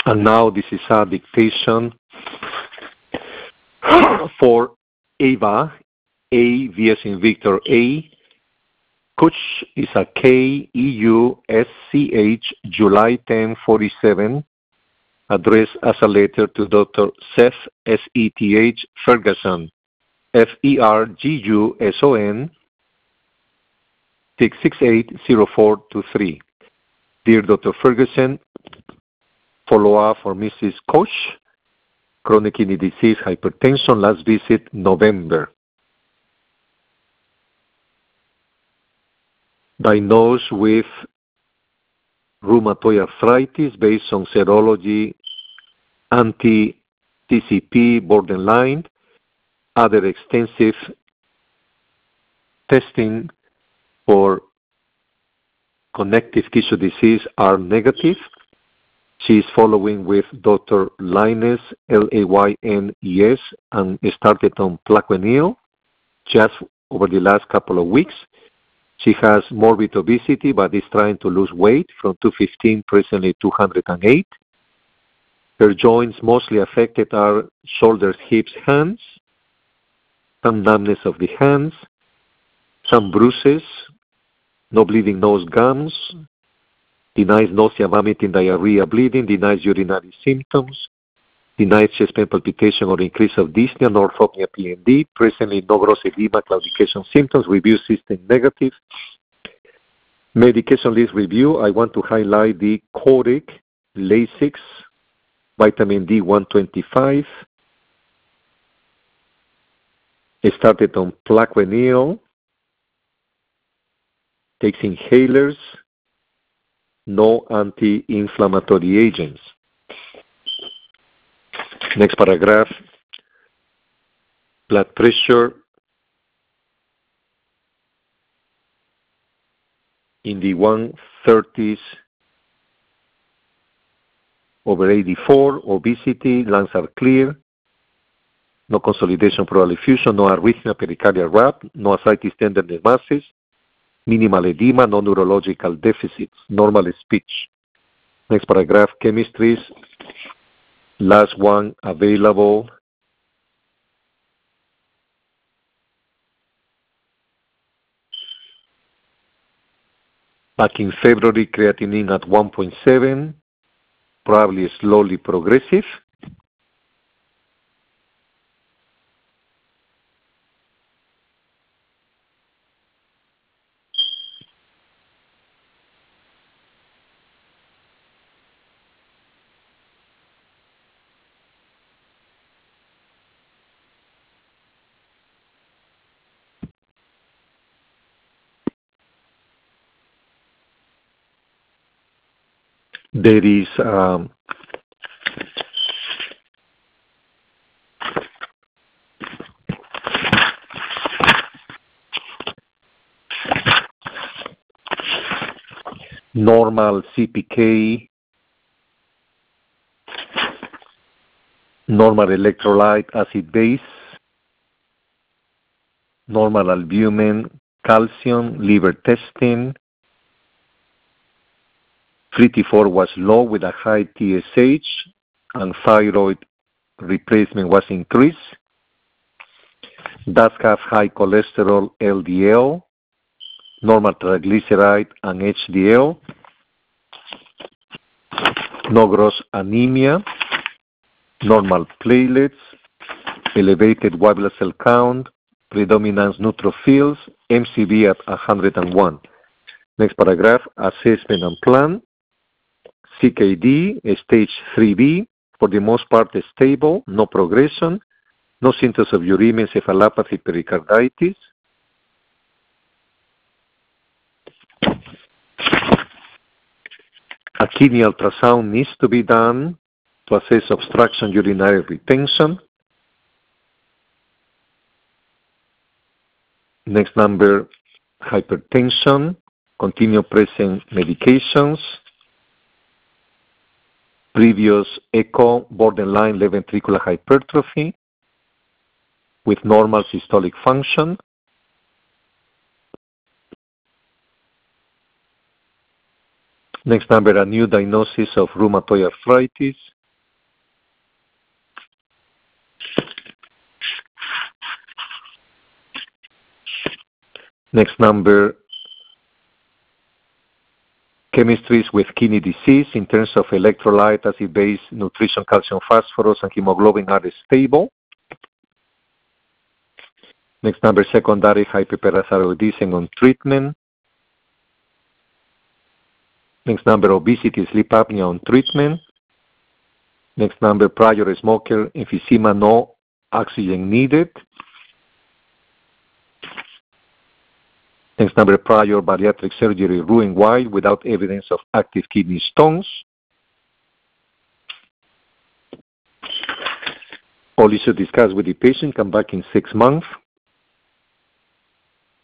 And now this is a dictation for Ava, A, V as in Victor, A. Kusch is a K-E-U-S-C-H, July 10, 47, addressed as a letter to Dr. Seth, S-E-T-H, Ferguson, F-E-R-G-U-S-O-N, 668-0423. Dear Dr. Ferguson, follow-up for Mrs. Koch, chronic kidney disease, hypertension, last visit November. Diagnosed with rheumatoid arthritis based on serology, anti-TCP, borderline, other extensive testing for connective tissue disease are negative. She is following with Dr. Linus, L-A-Y-N-E-S, and started on Plaquenil just over the last couple of weeks. She has morbid obesity, but is trying to lose weight from 215, presently 208. Her joints mostly affected are shoulders, hips, hands, some numbness of the hands, some bruises, no bleeding nose, gums, denies nausea, vomiting, diarrhea, bleeding, denies urinary symptoms, denies chest pain, palpitation, or increase of dyspnea, orthopnea, PND, presently no gross edema, claudication symptoms, review system negative. Medication list review, I want to highlight the Coric, Lasix, vitamin D 125. It started on Plaquenil, takes inhalers, no anti-inflammatory agents. Next paragraph, blood pressure in the 130s over 84, obesity, lungs are clear, no consolidation, pleural effusion, no arrhythmia, pericardial rap, no ascites, tenderness, masses, minimal edema, no neurological deficits, normal speech. Next paragraph, chemistries, last one available. Back in February, creatinine at 1.7, probably slowly progressive. There is normal CPK, normal electrolyte, acid base, normal albumin, calcium, liver testing. 3T4 was low with a high TSH, and thyroid replacement was increased. Does have high cholesterol, LDL, normal triglyceride and HDL, no gross anemia, normal platelets, elevated white blood cell count, predominance neutrophils, MCV at 101. Next paragraph, assessment and plan. CKD, stage 3B, for the most part stable, no progression, no symptoms of uremia, encephalopathy, pericarditis. A kidney ultrasound needs to be done to assess obstruction urinary retention. Next number, hypertension, continue pressing medications. Previous echo, borderline left ventricular hypertrophy with normal systolic function. Next number, a new diagnosis of rheumatoid arthritis, Next number, chemistries with kidney disease in terms of electrolyte, acid base, nutrition, calcium, phosphorus, and hemoglobin are stable. Next number, secondary hyperparathyroidism on treatment. Next number, obesity, sleep apnea on treatment. Next number, prior smoker, emphysema, no oxygen needed. Next number, prior bariatric surgery, Roux-en-Y, without evidence of active kidney stones. All issues discussed with the patient, come back in 6 months.